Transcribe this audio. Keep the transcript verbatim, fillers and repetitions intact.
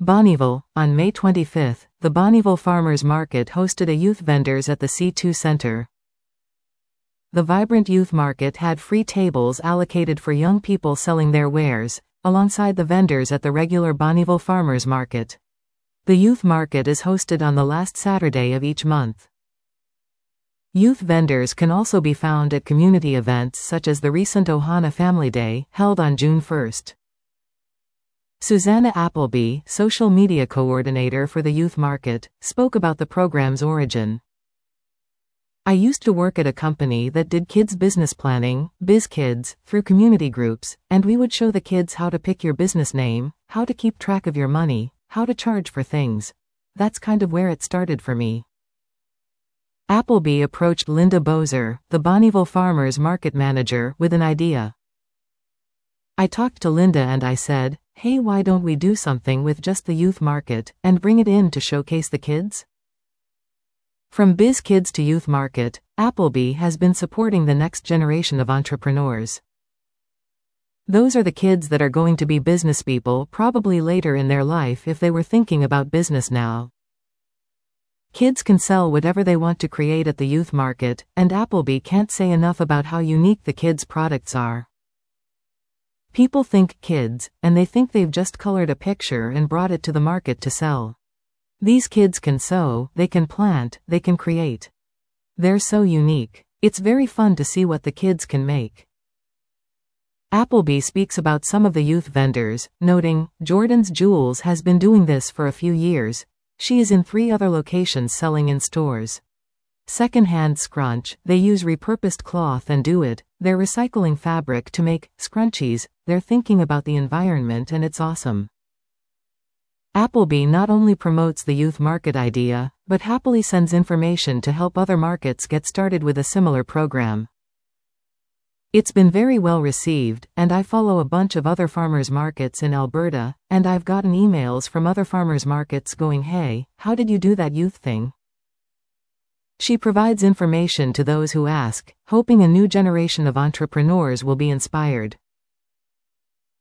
Bonnyville. On May twenty-fifth, the Bonnyville Farmers Market hosted a youth vendors at the C two Center. The vibrant youth market had free tables allocated for young people selling their wares, alongside the vendors at the regular Bonnyville Farmers Market. The youth market is hosted on the last Saturday of each month. Youth vendors can also be found at community events such as the recent Ohana Family Day, held on June first. Susanna Appleby, social media coordinator for the youth market, spoke about the program's origin. I used to work at a company that did kids business planning, BizKids, through community groups, and we would show the kids how to pick your business name, how to keep track of your money, how to charge for things. That's kind of where it started for me. Appleby approached Linda Bozer, the Bonnyville Farmers Market manager, with an idea. I talked to Linda and I said, hey, why don't we do something with just the youth market, and bring it in to showcase the kids? From BizKids to youth market, Appleby has been supporting the next generation of entrepreneurs. Those are the kids that are going to be businesspeople probably later in their life if they were thinking about business now. Kids can sell whatever they want to create at the youth market, and Appleby can't say enough about how unique the kids' products are. People think kids, and they think they've just colored a picture and brought it to the market to sell. These kids can sew, they can plant, they can create. They're so unique. It's very fun to see what the kids can make. Appleby speaks about some of the youth vendors, noting, Jordan's Jewels has been doing this for a few years. She is in three other locations selling in stores. Secondhand scrunch, they use repurposed cloth and do it. They're recycling fabric to make scrunchies. They're thinking about the environment and it's awesome. Appleby not only promotes the youth market idea, but happily sends information to help other markets get started with a similar program. It's been very well received, and I follow a bunch of other farmers markets in Alberta, and I've gotten emails from other farmers markets going, hey, how did you do that youth thing? She provides information to those who ask, hoping a new generation of entrepreneurs will be inspired.